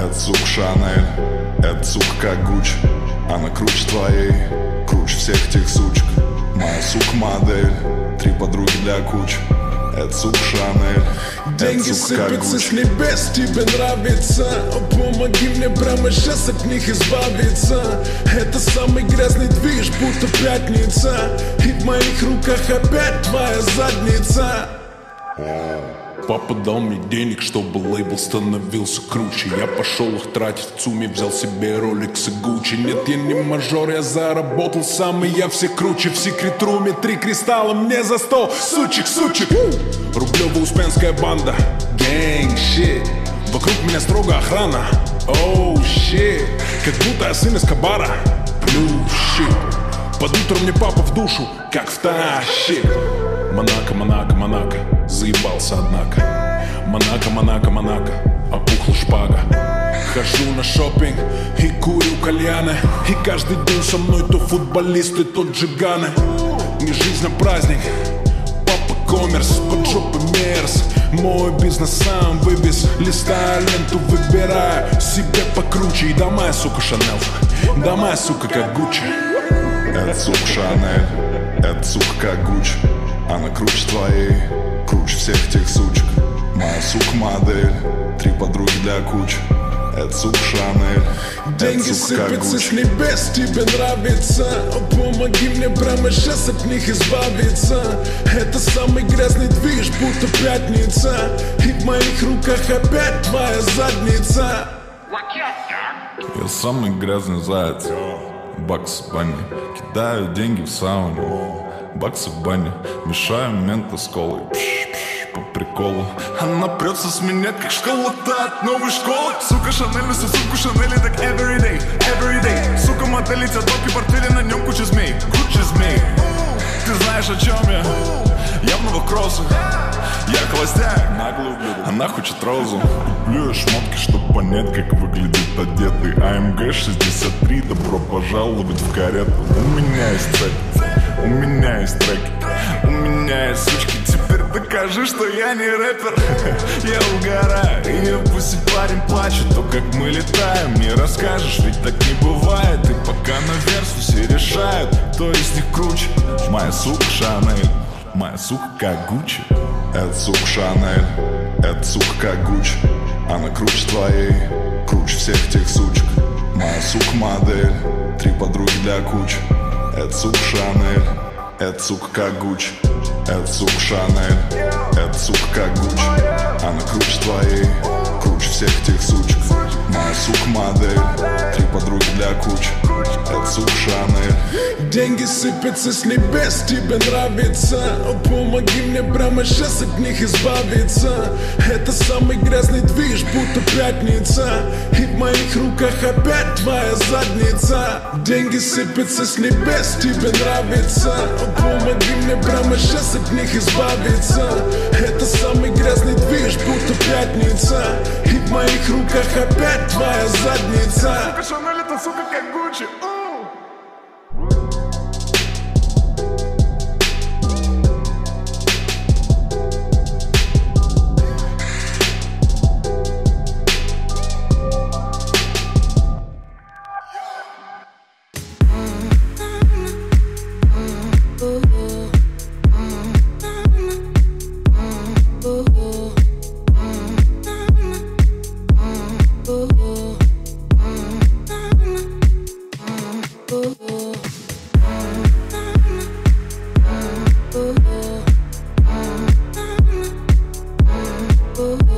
Это сука Шанель, это сука как Гуччи. Она круче твоей, круче всех тех сучек. Моя сука модель, 3 подруги для кучи. Это сука Шанель, деньги это сука как сыпятся с Гуччи. небес, тебе нравится. Помоги мне прямо сейчас от них избавиться. Это самый грязный движ, будто пятница. И в моих руках опять твоя задница. Папа дал мне денег, чтобы лейбл становился круче. Я пошел их тратить в ЦУМе, взял себе Rolex и Gucci. Нет, я не мажор, я заработал сам, и я все круче. В секрет-руме 3 кристалла мне за 100 сучек. Рублево-Успенская банда, гэнг, щит. Вокруг меня строго охрана, оу, щит. Как будто я сын Эскобара, плюс щит. Под утро мне папа в душу, как втащит. Монако, Монако, Монако, заебался однако. Монако, Монако, Монако, опухла шпага. Хожу на шопинг и курю кальяны. И каждый день со мной то футболисты, то джиганы. Не жизнь, а праздник, папа коммерс, под жопы мерз. Мой бизнес сам вывез, листая ленту, выбирая себе покруче. И да моя сука Шанель, да моя сука как Гуччи. Это сука Шанель, это сука как Гуччи. Она круче твоей, круче всех тех сучек. Моя сука модель, 3 подруги для кучи. Это сука Шанель, деньги это сука как сыпятся с Гуччи. небес, тебе нравится. Помоги мне прямо сейчас от них избавиться. Это самый грязный движ, будто пятница. И в моих руках опять твоя задница. Я самый грязный заяц. Баксы в бане, кидаю деньги в сауну. Баксы в бане, мешаем мента с колой. По приколу. Она прется с меня, как школа-то от новой школы. Сука Шанель, несу сумку Шанели, так everyday, everyday. Сука модель, летят бабки, портфели, на нем куча змей. Куча змей. Ты знаешь, о чем я? Я в новых кроссах. Я холостяк, наглый ублюдок. Она хочет розу. Куплю я шмотки, чтоб понять, как выглядит одетый. АМГ 63, добро пожаловать в карету. У меня есть цель, у меня есть треки, у меня есть сучки. Теперь докажи, что я не рэпер. Я угораю, и я пусть и парень плачет. То, как мы летаем, не расскажешь, ведь так не бывает. И пока наверх все решают, кто из них круче. Моя сука Шанель, моя сука как Гуччи. Это сука Шанель, это сука как Гуччи. Она круче твоей, круче всех тех сучек. Моя сука модель, 3 подруги для кучи. Это сука Шанель, это сука как Гуччи. Это сука Шанель, это сука как Гуччи. Она круче твоей, круче всех тех сучек. Моя сука модель, 3 подруги для кучи. Это сука Шанель. Деньги сыпятся с небес, тебе нравится. Помоги мне прямо сейчас от них избавиться. Это самый грязный движ, будто пятница. И в моих руках опять твоя задница. Деньги сыпятся с небес, тебе нравится. Помоги мне прямо сейчас от них избавиться. Это самый грязный движ, будто пятница. И в моих руках опять твоя задница. Сука Шанель, это сука как Гуччи. Ooh.